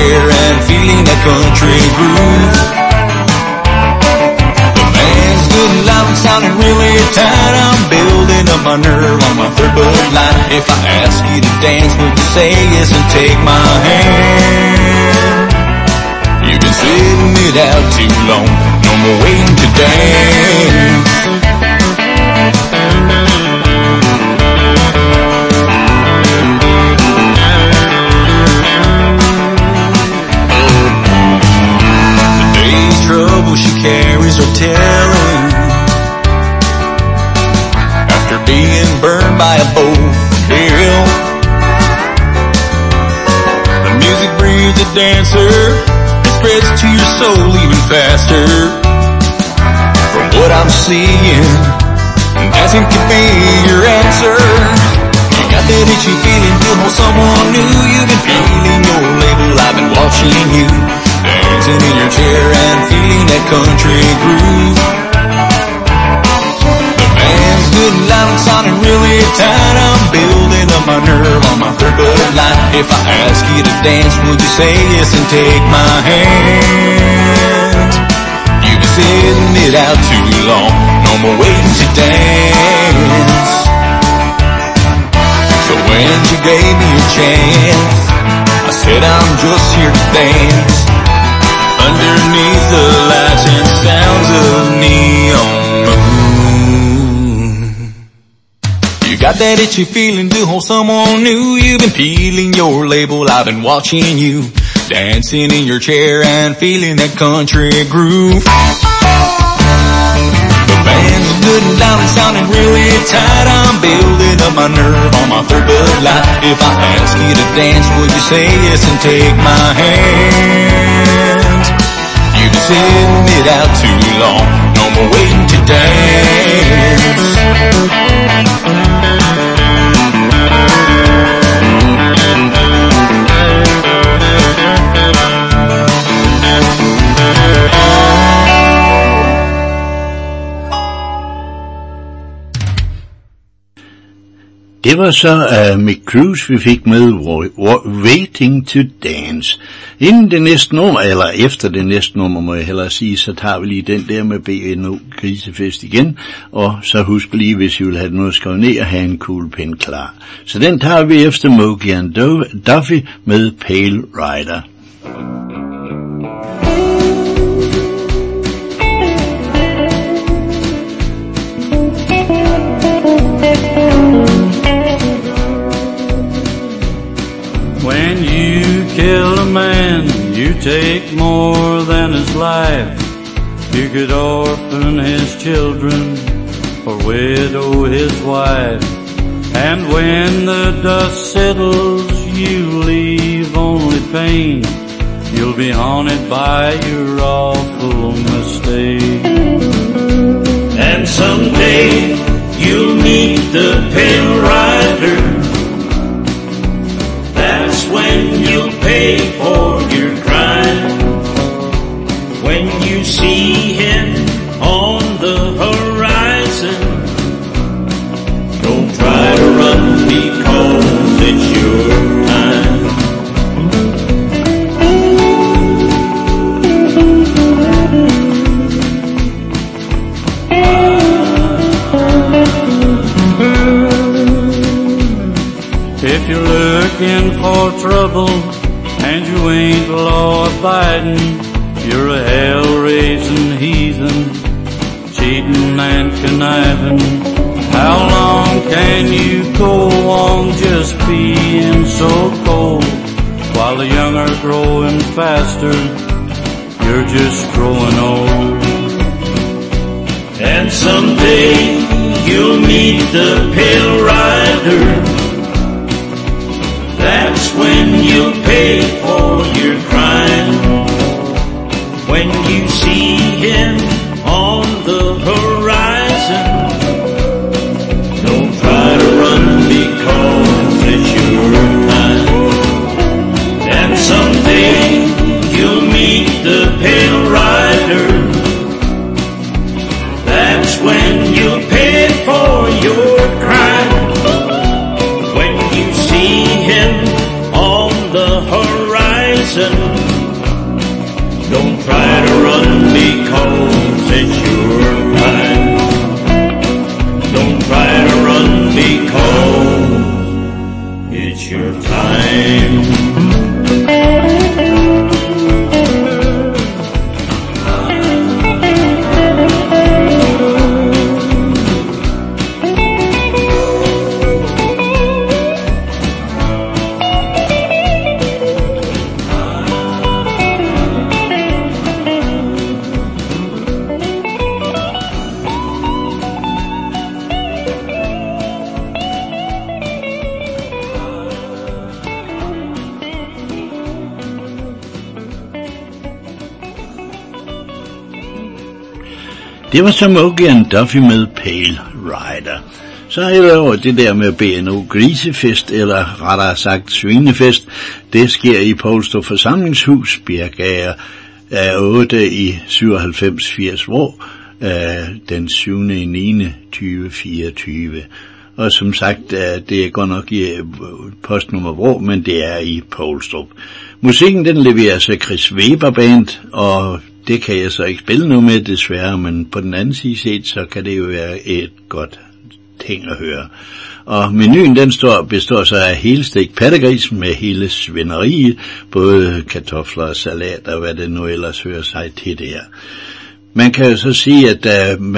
chair and feeling that country groove. The band's good and loud and sounding really tight. I'm building up my nerve on my third Bud Light. If I ask you to dance, would you say yes and take my hand? You've been sitting it out too long, no more waiting to dance. The day's trouble she carries are telling. After being burned by a bow-hill, the music breeds a dancer, spreads to your soul even faster. From what I'm seeing, dancing could be your answer. You got that itchy feeling to hold someone new. You've been feeling your label, I've been watching you, dancing in your chair and feeling that country groove. The band's good and loud and sounding really tight. I'm building up my nerve on my third Bud Light. If I ask you to dance, would you say yes and take my hand? You've been sitting it out too long, no more waiting to dance. So when you gave me a chance, I said I'm just here to dance. Underneath the lights and sounds of neon moon. You got that itchy feeling to hold someone new. You've been peeling your label, I've been watching you, dancing in your chair and feeling that country groove. The band's good and loud and sounding really tight. I'm building up my nerve on my third Bud Light. If I ask you to dance, would you say yes and take my hand? You've been sitting it out too long, no more waiting to dance. Det var så Mick Cruz, vi fik med Waiting to Dance. Inden det næste nummer, eller efter det næste nummer, må jeg hellere sige, så tager vi lige den der med BNO Grisefest igen. Og så husk lige, hvis I vil have noget skrevet ned, at have en kuglepen klar. Så den tager vi efter Mogi and Duffy med Pale Rider. When you kill a man, you take more than his life. You could orphan his children or widow his wife. And when the dust settles, you leave only pain. You'll be haunted by your awful mistake. And someday you'll meet the Pale Rider. That's when you'll pay for your crime. When you see him on the horizon, don't try to run because it's your time. If you're looking for trouble and you ain't law-abiding, you're a hell-raising heathen, cheating and conniving. How long can you go on just being so cold? While the young are growing faster, you're just growing old. And someday you'll meet the Pale Rider. That's when you'll pay for your crime. When you see him on the horizon, don't try to run because it's your time. And someday you'll meet the Pale Rider. That's when you'll pay for your crime. When you see him on the horizon, Don't try to run because it's your time. Don't try to run because it's your time. Det var så Mogi and Duffy med Pale Rider. Så er der over det der med BNO Grisefest, eller rettere sagt Svinefest. Det sker i Poulstrup Forsamlingshus, Birkager 8 i 97-80 Vrå, den 7.9.2024. Og som sagt, det er godt nok i postnummer Vrå, men det er i Poulstrup. Musikken den leveres af Chris Weber Band, og det kan jeg så ikke spille nu med, desværre, men på den anden side set, så kan det jo være et godt ting at høre. Og menuen den består så af helstegt pattegris med hele svineriet, både kartofler og salat og hvad det nu ellers hører sig til det her. Man kan jo så sige, at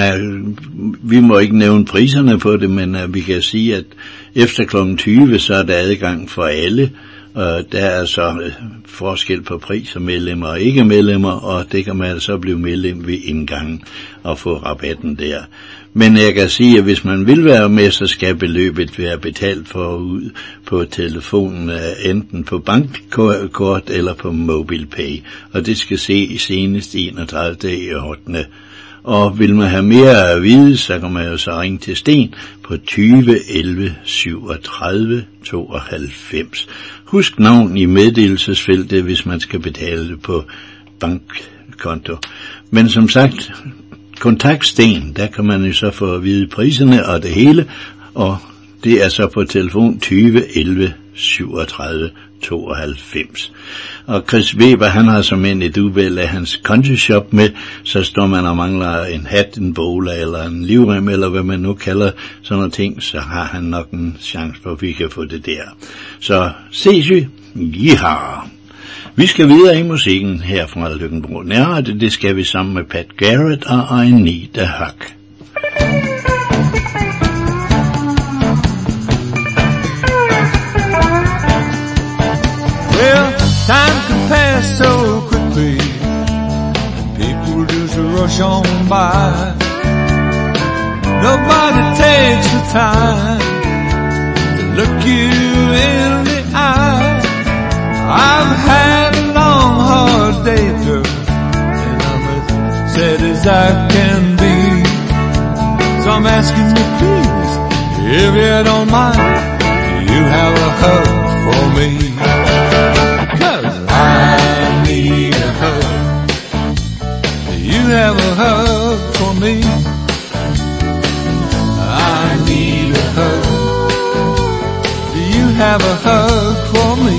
vi må ikke nævne priserne på det, men vi kan sige, at efter kl. 20, så er der adgang for alle. Og der er så forskel på priser, medlemmer og ikke medlemmer, og det kan man så blive medlem ved indgangen og få rabatten der. Men jeg kan sige, at hvis man vil være med, så skal beløbet være betalt forud på telefonen, enten på bankkort eller på MobilePay, og det skal se senest 31.8. Og vil man have mere at vide, så kan man jo så ringe til Sten på 20 11 37 92. Husk navn i meddelelsesfeltet, hvis man skal betale det på bankkonto. Men som sagt, kontakt Sten, der kan man jo så få at vide priserne og det hele, og det er så på telefon 20 11 37 92. Og Chris Weber, han har som et udvalg af hans country shop med, så står man og mangler en hat, en bowler eller en livrem, eller hvad man nu kalder sådan nogle ting, så har han nok en chance for, at vi kan få det der. Så ses vi. Jiha! Vi skal videre i musikken her fra Løkkenbro Nærradio. Det skal vi sammen med Pat Garrett og I Need a Hug. Well, time can pass so quickly, and people just rush on by. Nobody takes the time to look you in the eye. I've had a long, hard day, girl, and I'm as sad as I can be. So I'm asking you, please, if you don't mind, you have a hug for me. 'Cause I need a hug. You have a hug for me. I need a hug. You have a hug for me.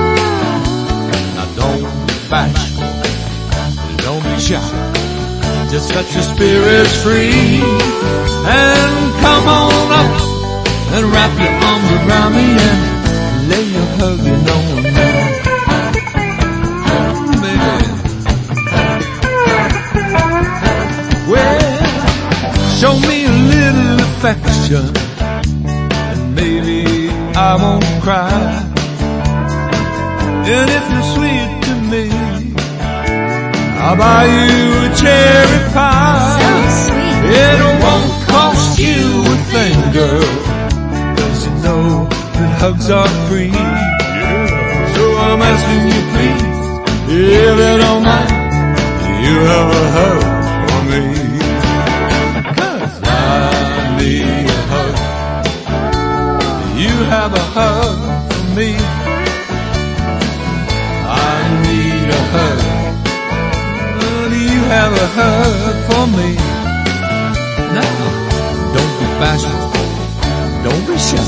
Bashful, don't be shy, just let your spirits free, and come on up and wrap your arms around me and lay your hugging on me, baby. Well, show me a little affection, and maybe I won't cry, and if you're sweet to me, I'll buy you a cherry pie. So sweet. It won't cost you a thing, girl, 'cause you know that hugs are free. Yeah. So I'm asking you, please, if you don't mind, you have a hug for me. 'Cause I need a hug. You have a hug for me. I need a hug. You have a hug for me. Now, don't be bashful, don't be shy,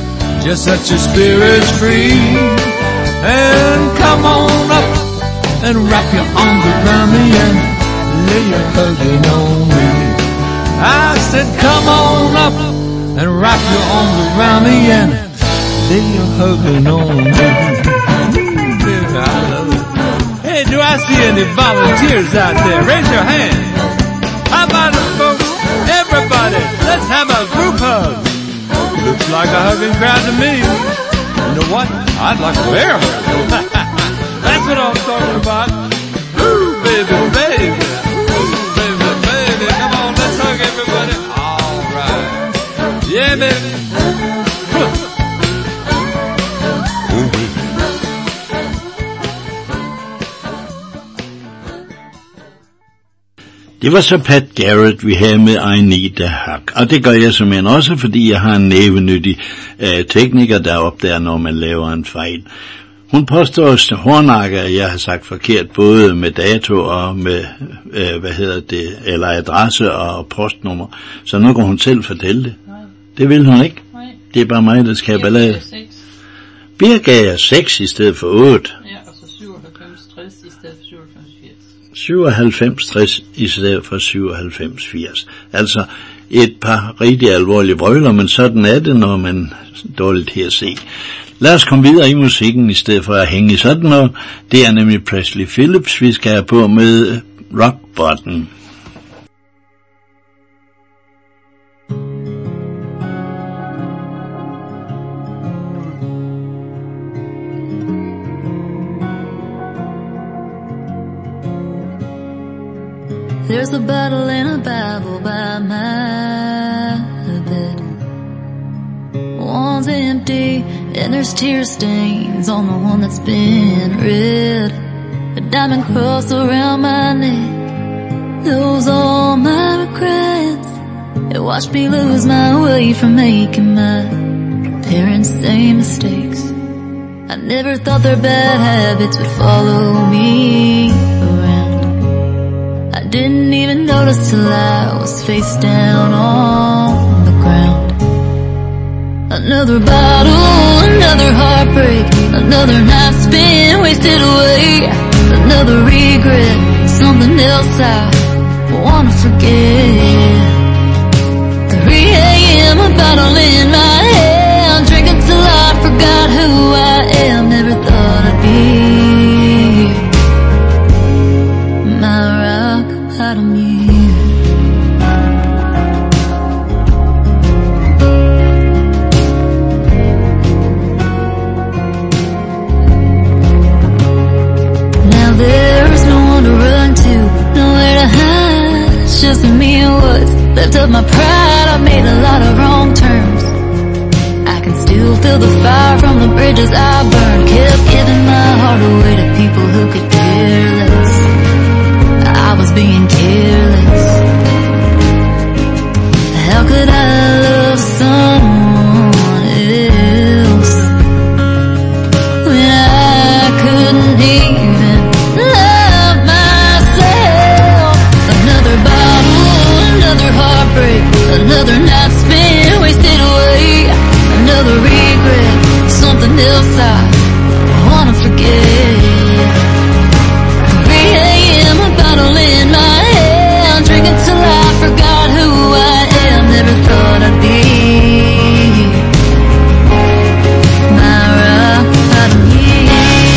just set your spirits free, and come on up and and wrap your arms around me and lay your hugging on me. I said, come on up and wrap your arms around me and lay your hugging on me. I love it. Hey, do I see any volunteers out there? Raise your hand. How about it, folks? Everybody, let's have a group hug. Looks like a hugging crowd to me. You know what? I'd like a bear hug. That's what I'm talking about. Ooh, baby, baby. Ooh, baby, baby. Come on, let's hug everybody. All right. Yeah, baby. Ooh, baby. Det var så Pat Garrett, vi havde med I Need a Hug. Og det gør jeg simpelthen også, fordi jeg har en nævenyttig tekniker deroppe der, når man laver en fejl. Hun påstår hårdnakke, at jeg har sagt forkert, både med dato og med, eller adresse og postnummer. Så nu kan hun selv fortælle det. Nej. Det vil hun ikke. Nej. Det er bare mig, der skal have ballade. Birk gav jeg 6 i stedet for 8. Ja, og så 97,60 i stedet for 97,80. 97,60 i stedet for 97,80. Altså et par rigtig alvorlige brøler, men sådan er det, når man er dårligt her at se. Lad os komme videre i musikken i stedet for at hænge i sådan noget. Det er nemlig Presley Phillips, vi skal have på med Rock Bottom. There's a bottle and a Bible by my bed. One's empty and there's tear stains on the one that's been read. A diamond cross around my neck, those all my regrets. It watched me lose my way from making my parents' same mistakes. I never thought their bad habits would follow me around. I didn't even notice till I was face down on the ground. Another bottle, another heartbreak, another night spent wasted away, another regret, something else I wanna forget. 3 a.m. a bottle in my hand, drinking till I forgot who I am. Never thought I'd be my rock bottom year. There's no one to run to, nowhere to hide. It's just me and what's left of my pride. I've made a lot of wrong turns. I can still feel the fire from the bridges I burned. Kept giving my heart away to people who could care less. I was being careless. How could I love someone else when I couldn't even love myself? Another bottle, another heartbreak, another night spent wasted away, another regret, something else I wanna forget. 3 a.m. a bottle in my hand, drinking till I forgot who I am. Never thought I'd be my rock bottom year.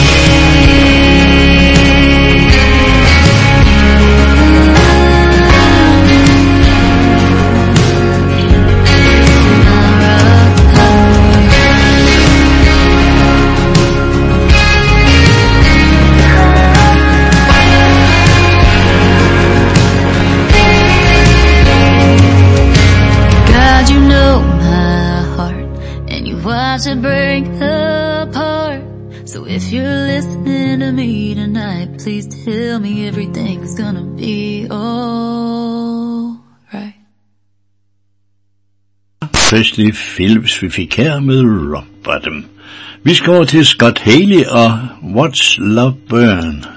To break apart. So if you're listening to me tonight, please tell me everything's gonna be all right. Presley Phillips, vi fik her med Rock Bottom. Vi skal over til Scott Haley og Watch Love Burn.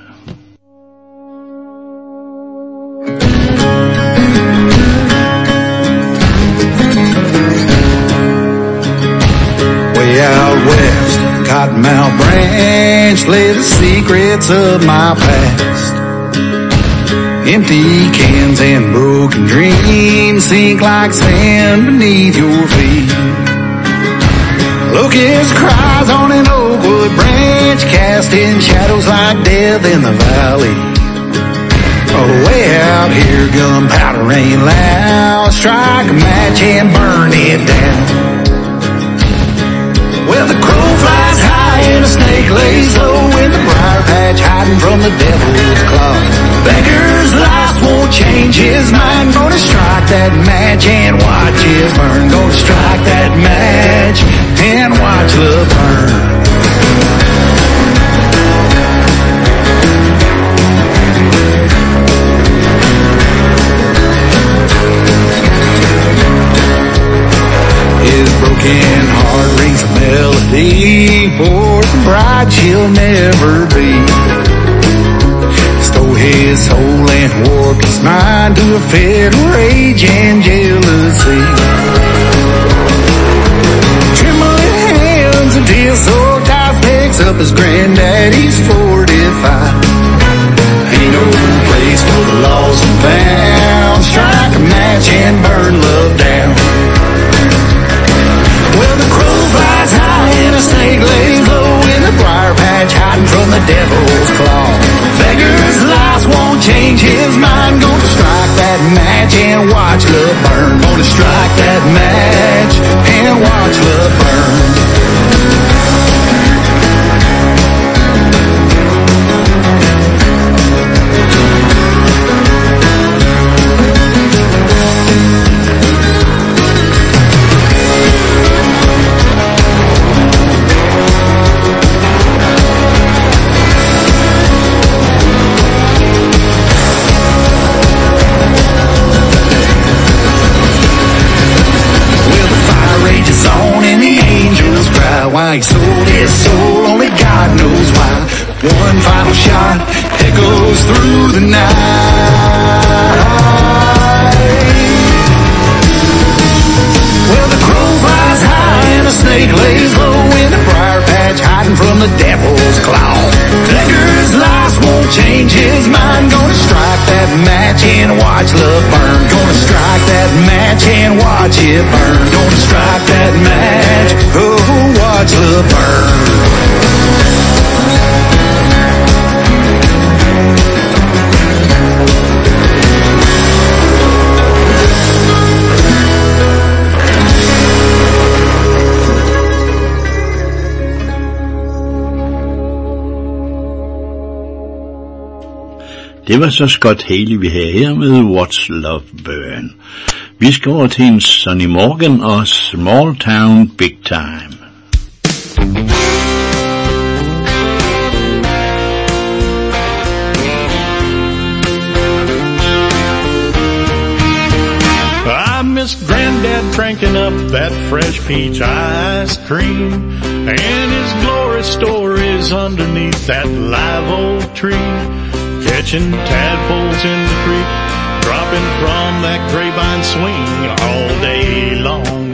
Out west, Cottonmouth Branch bench lay the secrets of my past. Empty cans and broken dreams sink like sand beneath your feet. Locust cries on an oakwood branch, casting shadows like death in the valley. Oh, way out here, gunpowder ain't loud. Strike a match and burn it down. Well, the crow flies high and a snake lays low in the briar patch, hiding from the devil's claw. Beggar's life won't change his mind. Gonna strike that match and watch it burn. Gonna strike that match and watch love burn. His broken heart rings a melody for the bride she'll never be. Stole his soul and warped his mind to a fit of rage and jealousy. Trembling hands and tears so tight, picks up his granddaddy's 45. Ain't no place for the lost and found. Strike a match and burn love down. Well, the crow flies high and a snake lays low in the briar patch, hiding from the devil's claw. Beggar's lies won't change his mind. Gonna strike that match and watch love burn. Gonna strike that match and watch love burn. Why he sold his soul, only God knows why. One final shot echoes through the night. Well, the crow flies high and a snake lays low in the briar patch, hiding from the devil's claw. Beggar's lies won't change his mind. Gonna strike that match and watch love burn. Gonna strike that match and watch it burn. Gonna strike that match, oh, watch love burn. Det var så Scott Haley, vi havde her med Watch Love Burn. Vi skal over til en Sonny Morgan og Small Town Big Time. I miss Granddad cranking up that fresh peach ice cream and his glory stories underneath that live oak tree. Catching tadpoles in the creek, dropping from that grapevine swing all day long.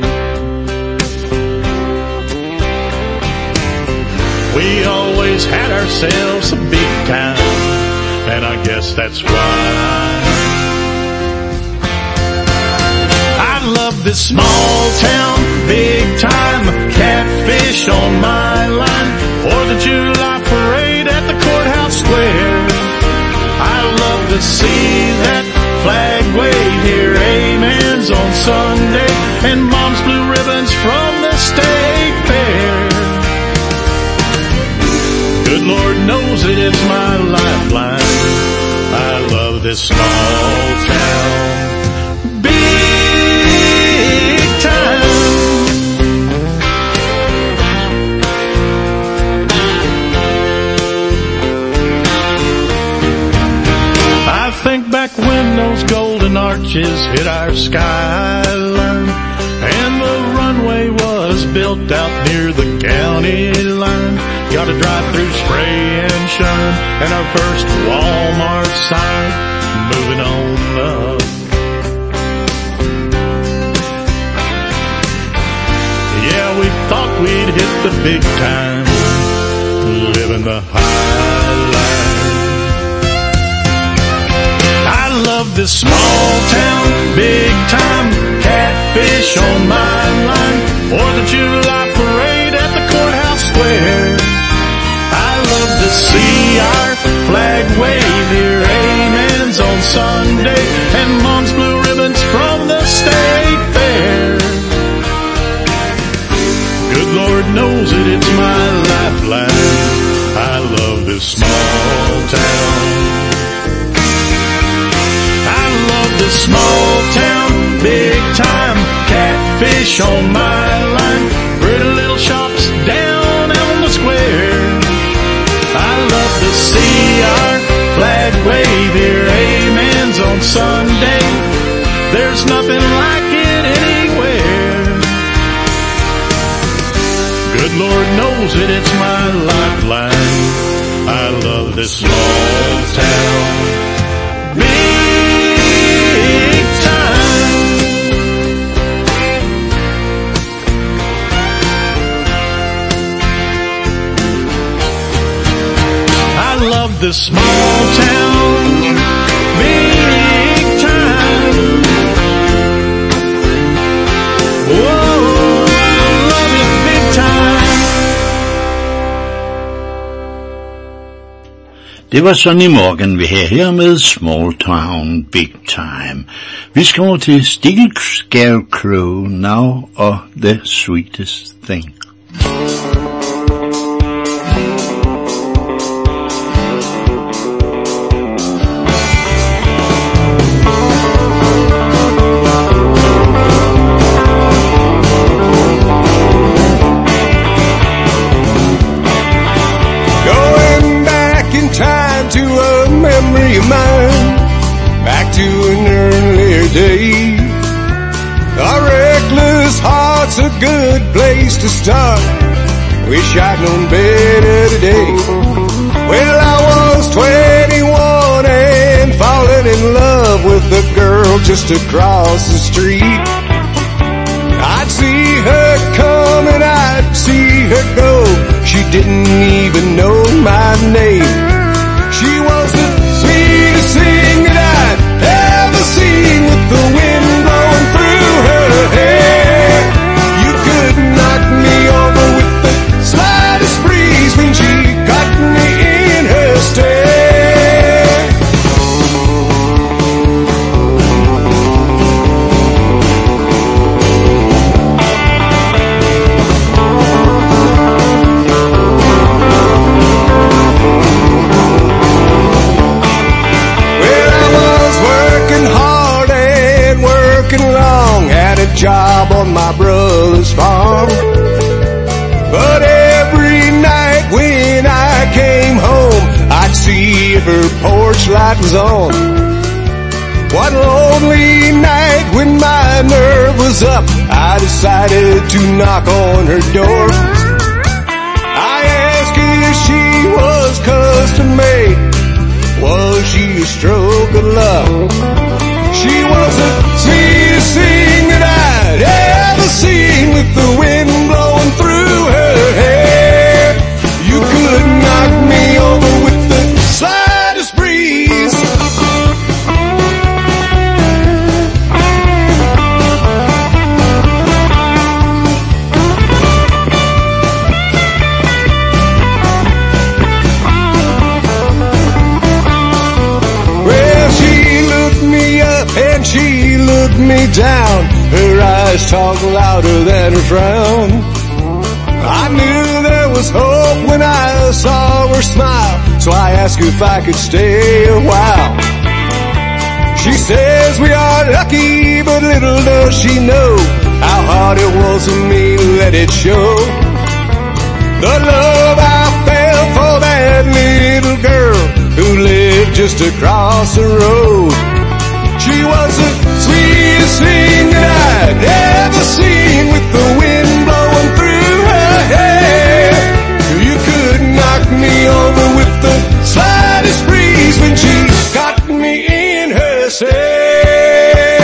We always had ourselves a big time, and I guess that's why I love this small town, big time, catfish on my line, or the July parade at the courthouse square. I love to see that flag wave, hear amens on Sunday, and Mom's blue ribbons from the state fair. Good Lord knows it is my lifeline. I love this small town, big time. Think back when those golden arches hit our skyline and the runway was built out near the county line. Got a drive-through spray and shine and our first Walmart sign. Moving on up. Yeah, we thought we'd hit the big time. living the high life. I love this small town, big time catfish on my line, or the July parade at the courthouse square. I love to see our flag wave, hear amens on Sunday, and mom's blue ribbons from the state fair. Good Lord knows it, it's my lifeline. I love this small town. I love this small town, big time catfish on my line, pretty little shops down on the square. I love to see our flag wave, hear amens on Sunday. There's nothing like it anywhere. Good Lord knows it, it's my lifeline. I love this small town, big time. I love this small town, big time. Whoa, I love it big time. Det var Sonny Morgan, vi her med Small Town, Big Time. Vi skal over til Steel Scarecrow Now og The Sweetest Thing. Memory of mine, back to an earlier day. A reckless heart's a good place to start. Wish I'd known better today. Well, I was 21 and falling in love with a girl just across the street. I'd see her come and I'd see her go. She didn't even know my name. She was the sweetest thing that I'd ever seen, with the wind blowing through her hair. You could knock me over with the slightest breeze when she got me in her stare. Job on my brother's farm, but every night when I came home, I'd see if her porch light was on. One lonely night when my nerve was up, I decided to knock on her door. I asked if she was custom made, was she a stroke of love? She was the sweetest thing that I'd ever seen, with the wind blowing through her hair. You could knock me over with the slightest breeze. Well, she looked me up and she looked me down. Her eyes talked louder than her frown. I knew there was hope when I saw her smile, so I asked if I could stay a while. She says we are lucky, but little does she know how hard it was for me to let it show. The love I felt for that little girl who lived just across the road. She was the sweetest thing that I'd ever seen, with the wind blowing through her hair. You could knock me over with the slightest breeze when she got me in her stare.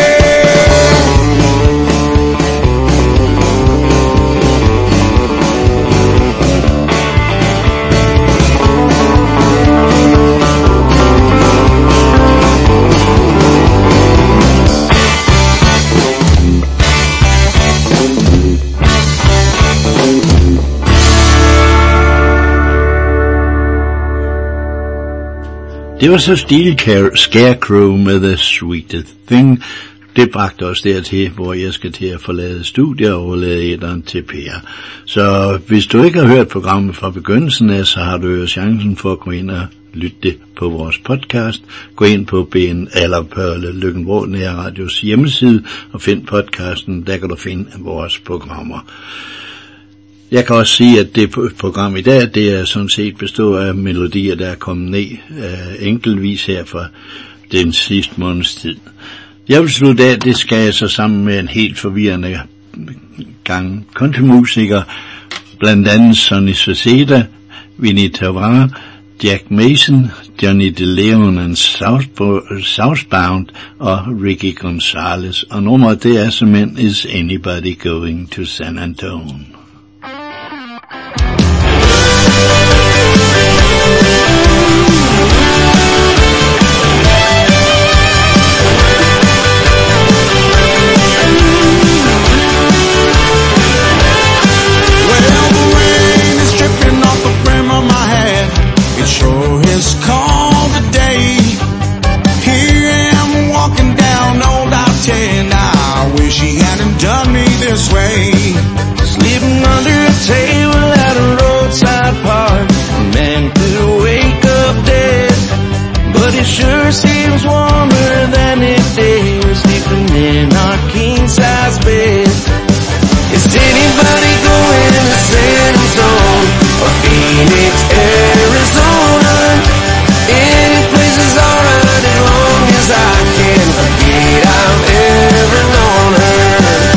Det var så Steel Scarecrow med The Sweetest Thing. Det bragte os dertil, hvor jeg skal til at forlade studiet og overlade æteren til Per. Så hvis du ikke har hørt programmet fra begyndelsen af, så har du jo chancen for at gå ind og lytte det på vores podcast. Gå ind på BN eller på Løkken-Vrå Nærradios hjemmeside og find podcasten. Der kan du finde vores programmer. Jeg kan også sige, at det program i dag, det er sådan set bestået af melodier, der er kommet ned enkeltvis her fra den sidste måneds tid. Jeg vil slutte af, det skal jeg så sammen med en helt forvirrende gang countrymusikere, blandt andet Sonny Saceda, Vinnie Tavara, Jack Mason, Johnny DeLeon and Southbound og Ricky Gonzalez. Og nummeret det er simpelthen Is Anybody Going to San Antonio? Sure has called the day. Here I am walking down Old I-10. I wish he hadn't done me this way. Sleeping under a table at a roadside park. A man could wake up dead, but it sure seems warmer than it did sleeping in our king-size bed. Is anybody going to San Antonio or Phoenix, Arizona? Any place is alright as long as I can forget I've ever known her.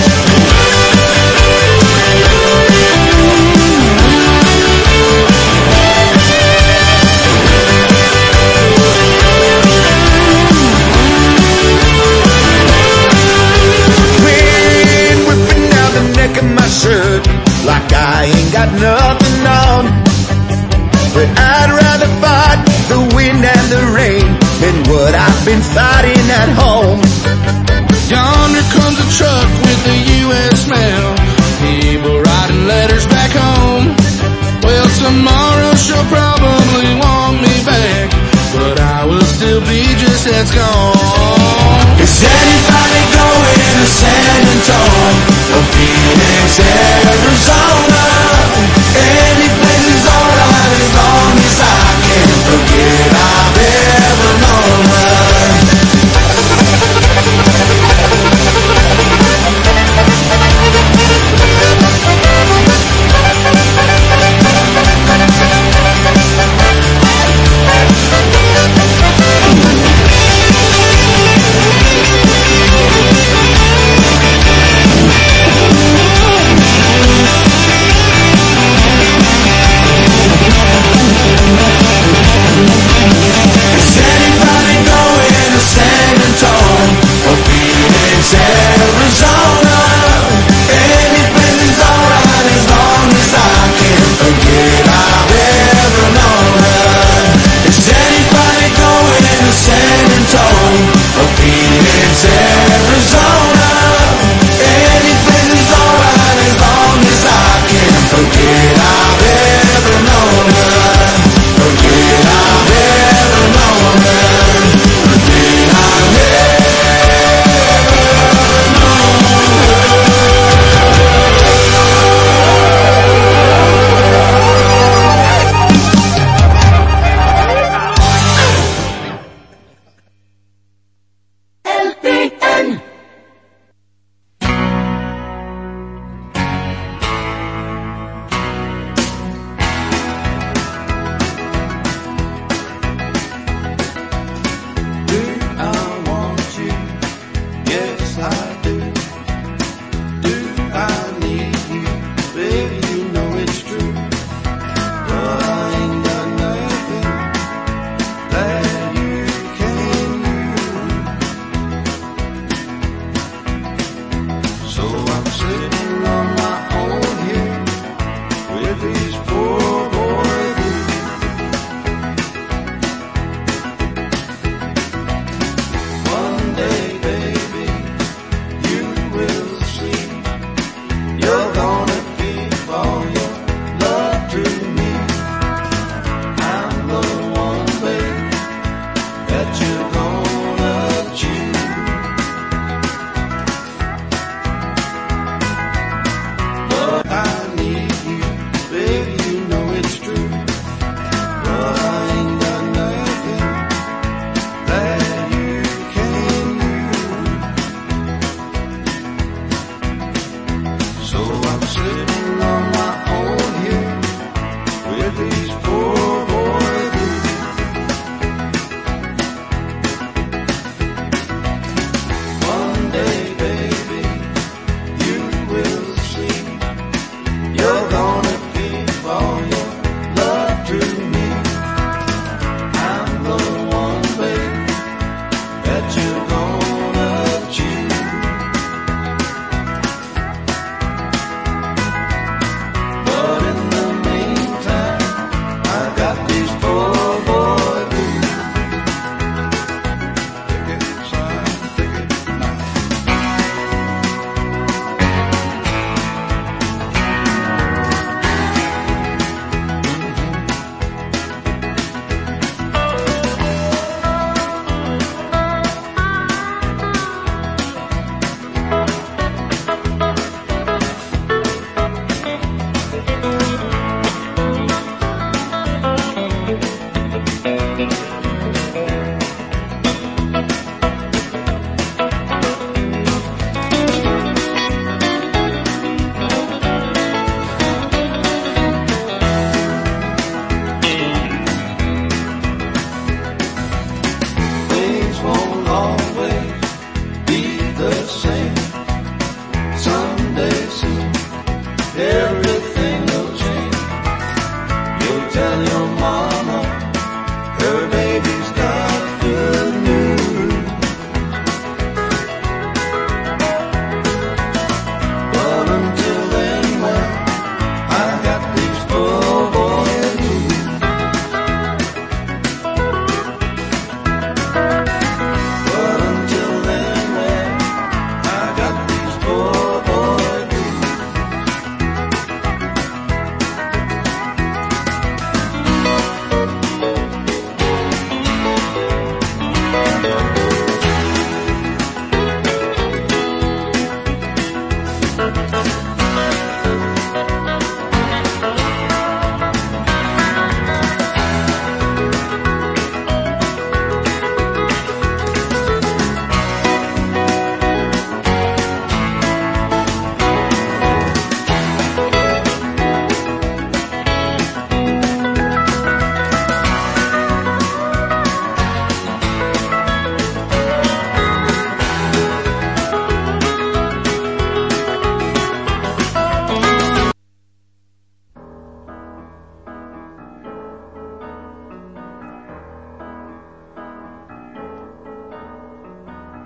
Wind whipping down the neck of my shirt like I ain't got nothing on. But I'd rather fight the wind and the rain than what I've been fighting at home. Yonder comes a truck with the U.S. mail, people writing letters back home. Well, tomorrow she'll probably want me back, but I will still be just as gone. Is anybody going to San Antonio or Phoenix, Arizona? Any place is alright as long as I can forget I've ever known her.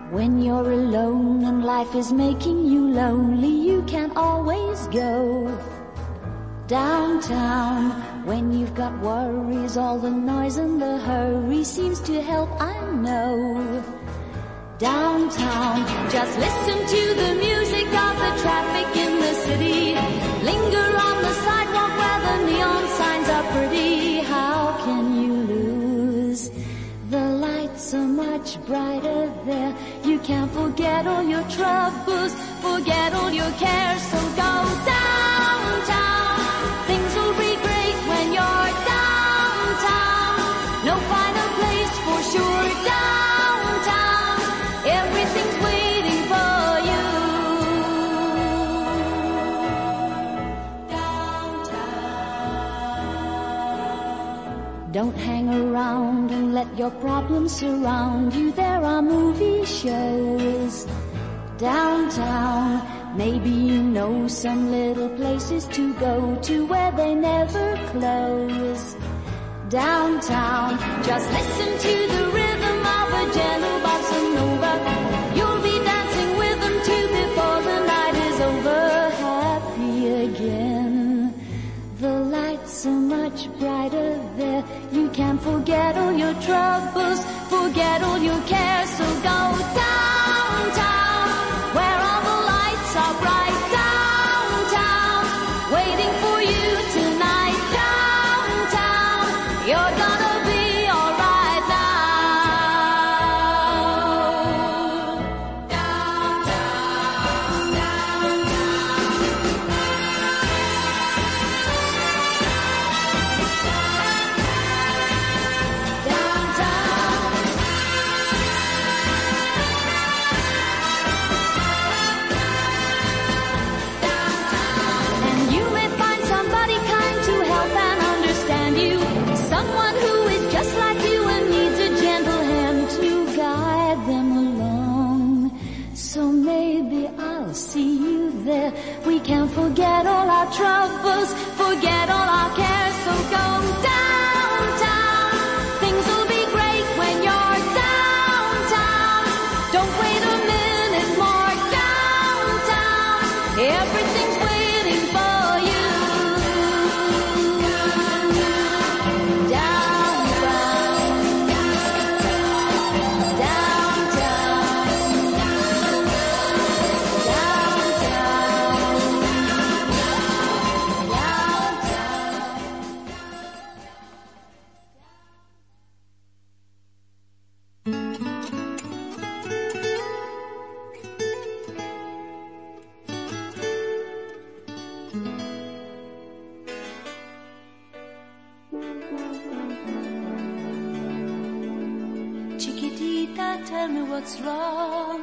When you're alone and life is making you lonely, you can always go downtown. When you've got worries, all the noise and the hurry seems to help, I know. Downtown, just listen to the music of the traffic in the city. Linger on the sidewalk where the neon signs are pretty. How can you lose? The lights are much brighter there. You can't forget all your troubles, forget all your cares. So go downtown. Things will be great when you're downtown. No finer place for sure. Downtown, everything's waiting for you. Downtown. Don't hang around and let your problems surround you. There are movie shows downtown. Maybe you know some little places to go to where they never close. Downtown, just listen to the rhythm of a gentle bossa nova. You'll be dancing with them too before the night is over. Happy again. The lights are much brighter there. You can't forget all your troubles, forget all your cares. So go downtown, where all the lights are bright. Downtown, waiting for you tonight. Downtown, you're gonna be alright now. Downtown, and you may find somebody kind to help and understand you. Someone who is just like you and needs a gentle hand to guide them along. So maybe I'll see you there. We can't forget all our troubles, forget all our cares. So go downtown. Things will be great when you're downtown. Don't wait a minute more. Downtown, everything's waiting for you. Downtown, downtown, Chiquitita, tell me what's wrong.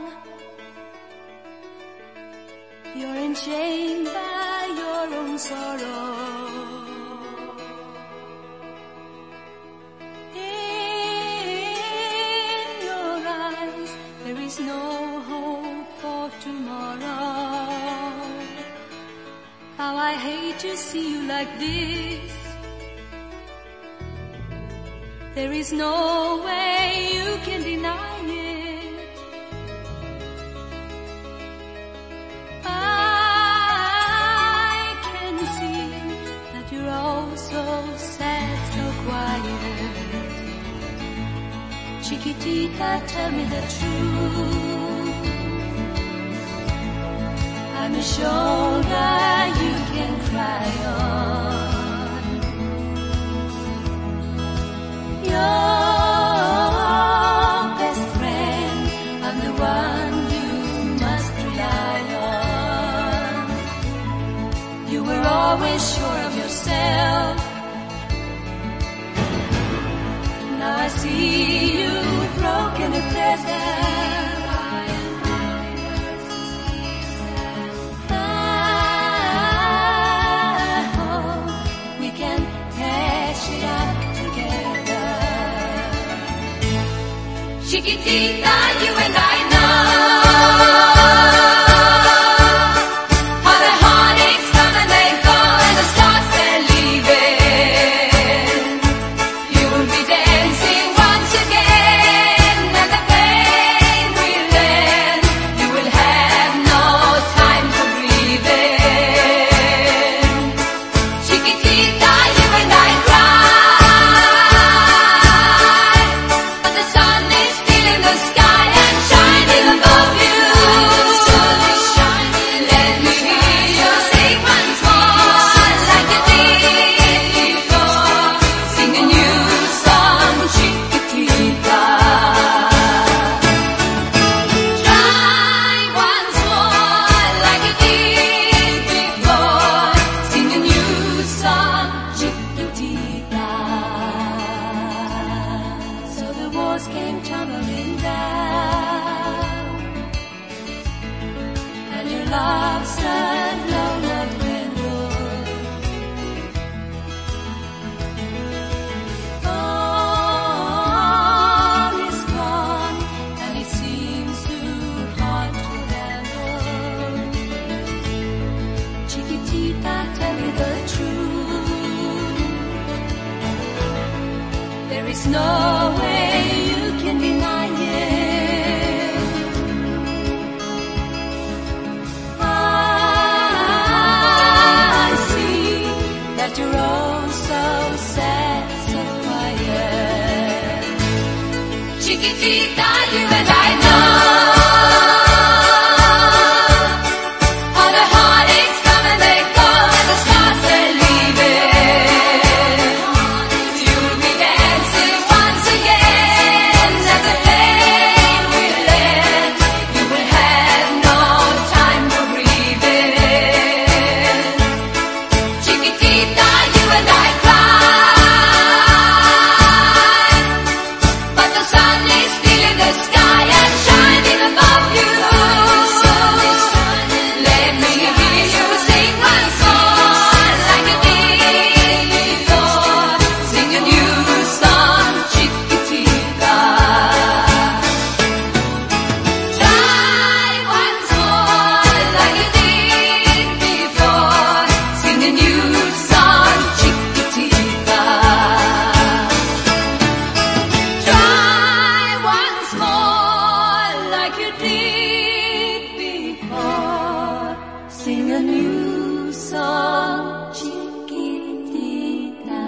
You're enchained by your own sorrow. In your eyes, there is no hope for tomorrow. How I hate to see you like this. There is no way you can deny it. I can see that you're all so sad, so quiet. Chiquitita, tell me the truth. I'm a shoulder you can cry on. Your best friend, I'm the one you must rely on. You were always sure of yourself. Now I see you broken at desert. I hope we can patch it up together. Chiquitita, you and I know how the heartaches come and they go and the stars they're leaving. You will be dancing once again and the pain will end. walls came tumbling down, and your love stood alone at the window. All is gone, and it seems too hard to handle. Chiquitita, tell me the truth. There is no way you can deny it. I see that you're oh so sad, so quiet. Chiquitita, you and I know all the heartaches come and they go, and the stars they're leaving. You'll be dancing once again as the flame will end. You will have no time for grieving. Chiquitita, you and I cry, but the sun is still in the sky and shining above you. Let me hear you sing once more like you did before. Sing a new song, Chiquitita. Try once more like you did before. Sing a new song, Chiquitita. Try once more like you did before. Sing a new song, Chiquitita.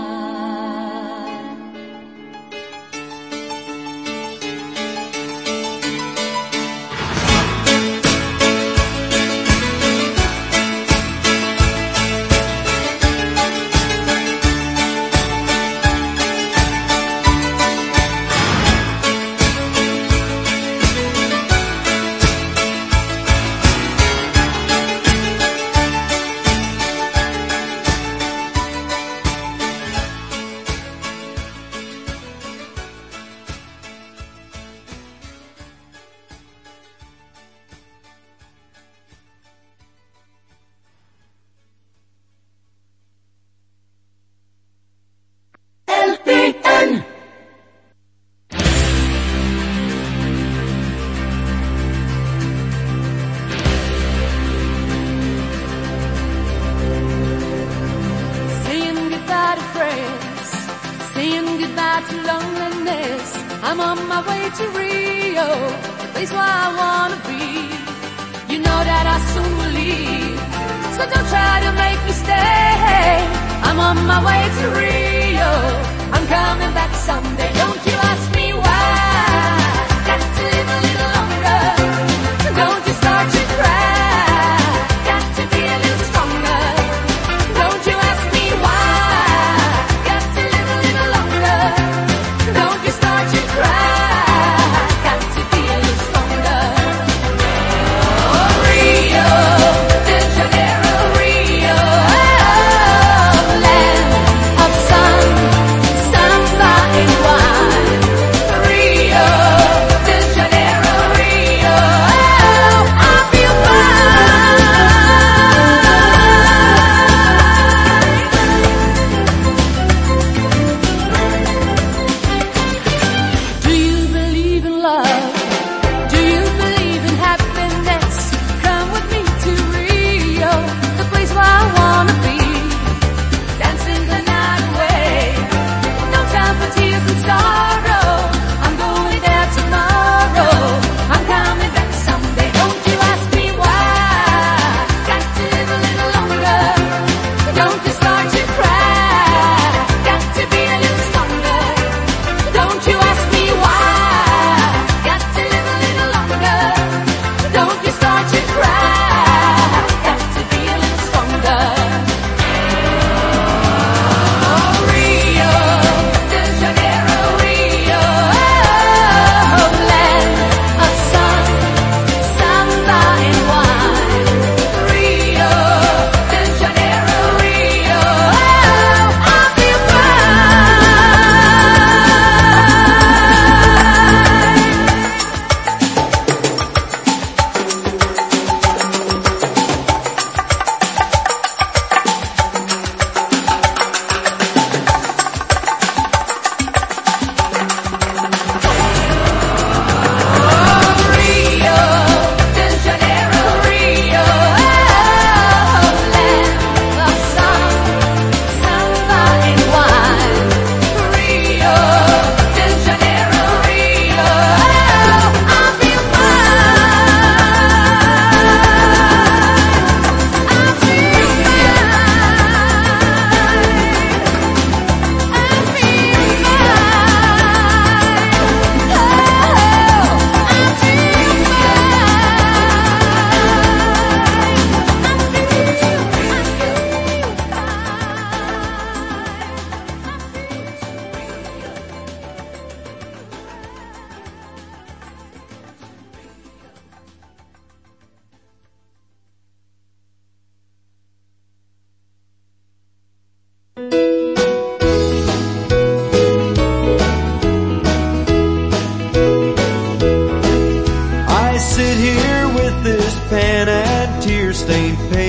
LPN. Saying goodbye to friends, saying goodbye to loneliness. I'm on my way to Rio, the place where I wanna be. You know that I soon will leave, so don't try to make me stay. I'm on my way to Rio, I'm coming back someday. Don't you ask me why, got to live a little longer. Don't you start to cry, got to be a little stronger. Don't you ask me why, got to live a little longer. Don't you start to cry, got to be a little stronger. Oh, Rio de Janeiro, Rio, oh, land of sun, samba and wine.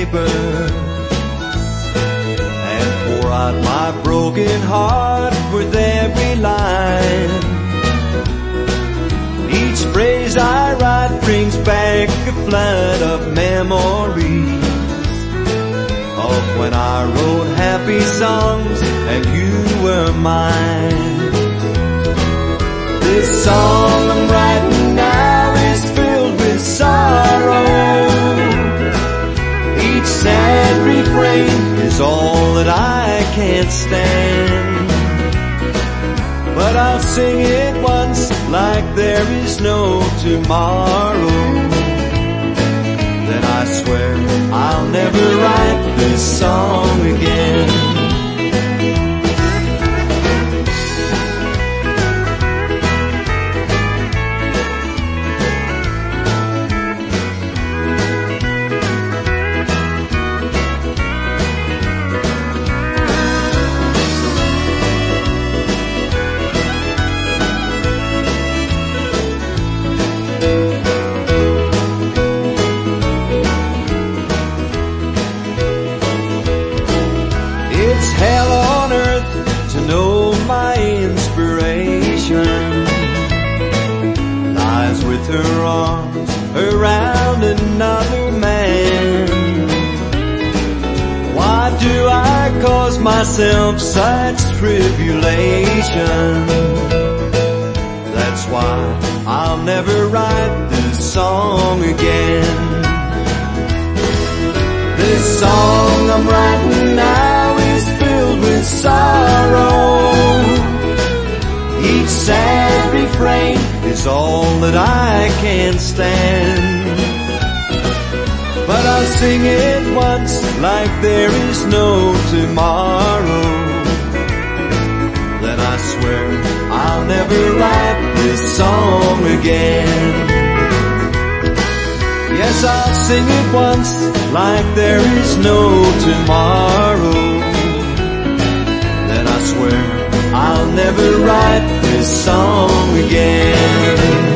paper and pour out my broken heart with every line. Each phrase I write brings back a flood of memories of when I wrote happy songs and you were mine. This song I'm writing now is filled with sorrow. Each sad refrain is all that I can't stand. But I'll sing it once like there is no tomorrow. Then I swear I'll never write this song again. Hell on earth to know my inspiration lies with her arms around another man. Why do I cause myself such tribulation? That's why I'll never write this song again. This song I'm writing now is filled with sorrow. Each sad refrain is all that I can stand. But I'll sing it once like there is no tomorrow. Then I swear I'll never write this song again. Yes, I'll sing it once like there is no tomorrow. Then I swear I'll never write this song again.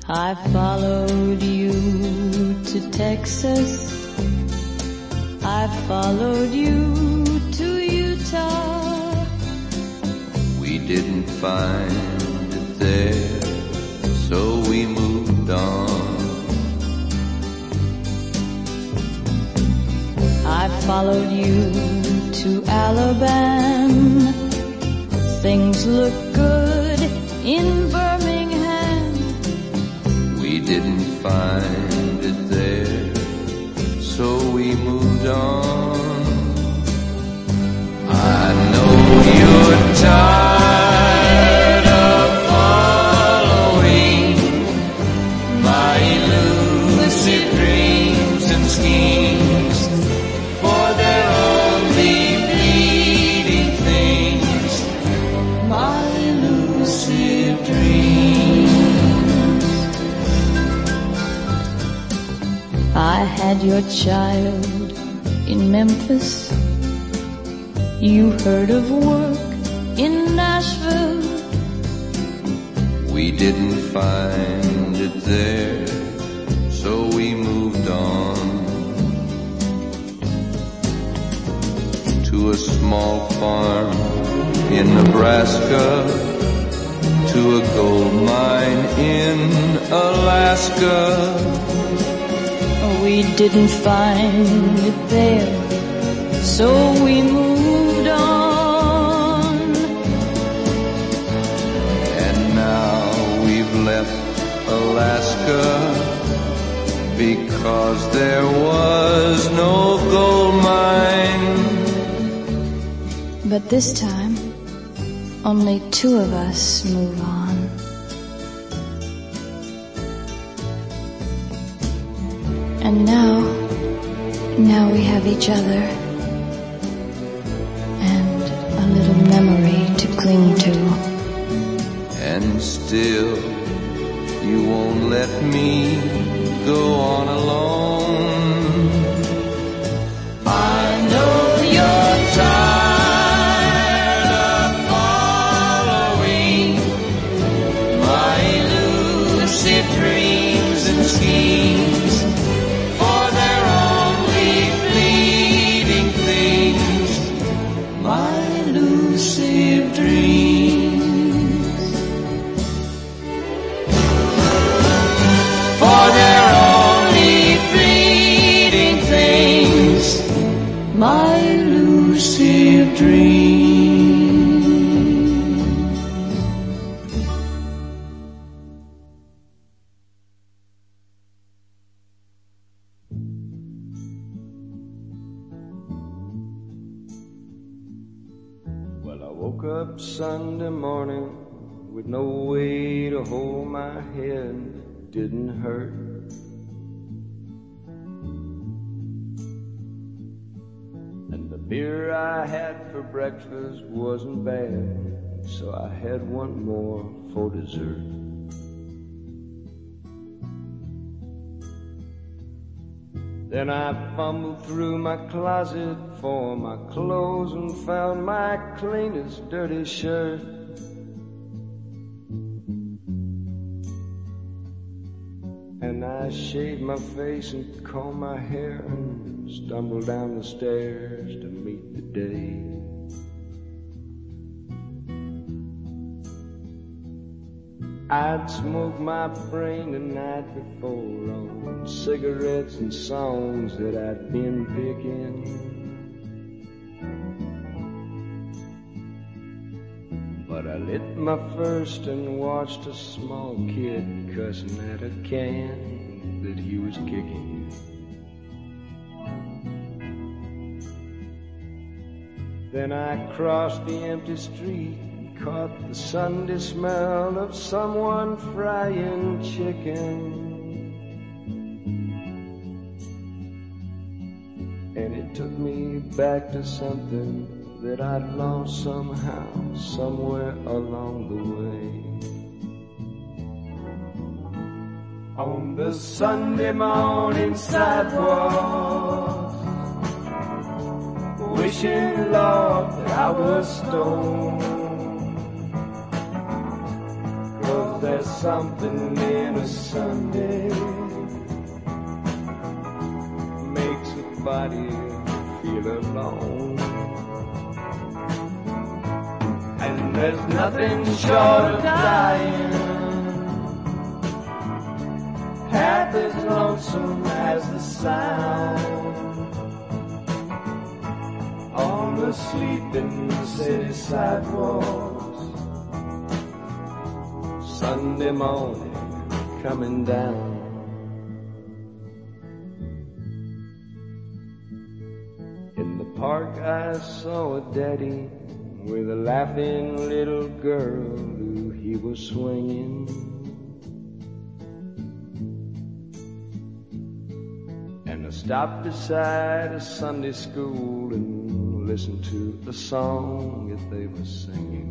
I followed you to Texas. I followed you to Utah. We didn't find it there, so we moved on. I followed you to Alabama. Things look good in Birmingham. We didn't find it there, so we moved on. I know you're tired of following my elusive dreams and schemes, for they're only fleeting things, my elusive dreams. I had your child in Memphis. You heard of work in Nashville. We didn't find it there, so we moved on to a small farm in Nebraska, to a gold mine in Alaska. We didn't find it there, so we moved on. And now we've left Alaska because there was no gold mine. But this time, only two of us move on. And now we have each other and a little memory to cling to. And still you won't let me go on alone. I know you're tired of following my elusive dreams and schemes, for they're only fleeting things, my elusive dreams. For they're only fleeting things, my elusive dreams. Well, I woke up Sunday morning with no way to hold my head. It didn't hurt. And the beer I had for breakfast wasn't bad, so I had one more for dessert. Then I fumbled through my closet for my clothes and found my cleanest dirty shirt. And I shaved my face and combed my hair and stumbled down the stairs to meet the day. I'd smoked my brain the night before on cigarettes and songs that I'd been picking. But I lit my first and watched a small kid cussing at a can that he was kicking. Then I crossed the empty street, caught the Sunday smell of someone frying chicken. And it took me back to something that I'd lost somehow, somewhere along the way. On the Sunday morning sidewalk, wishing, Lord, that I was stoned. 'Cause there's something in a Sunday makes a body feel alone. And there's nothing short of dying half as lonesome as the sound on the sleeping city sidewalks. Sunday morning coming down. In the park I saw a daddy with a laughing little girl who he was swinging. And I stopped beside a Sunday school and listened to the song that they were singing.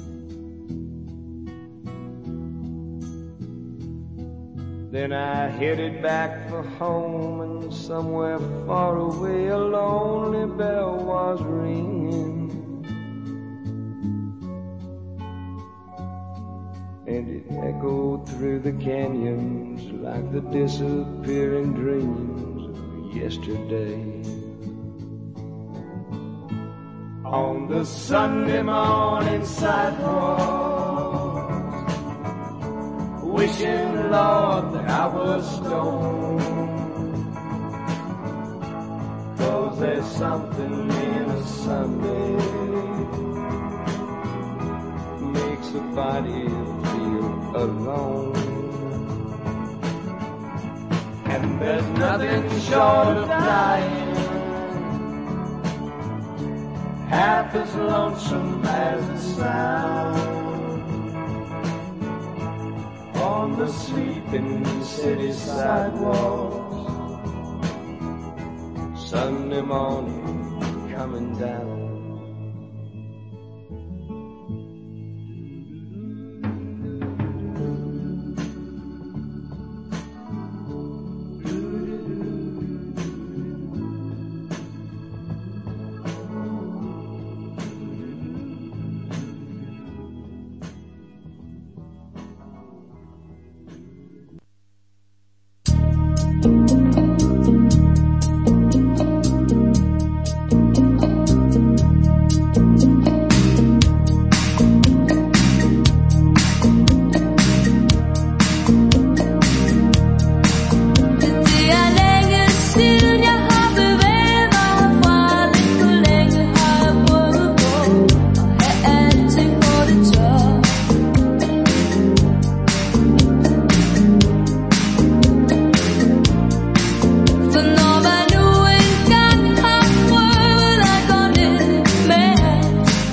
Then I headed back for home, and somewhere far away a lonely bell was ringing. And it echoed through the canyons like the disappearing dreams of yesterday. On the Sunday morning sidewalks, wishing, Lord, that I was stoned. 'Cause there's something in a Sunday makes a body feel alone. And there's nothing short of dying half as lonesome as the sound on the sleeping city sidewalks. Sunday morning coming down.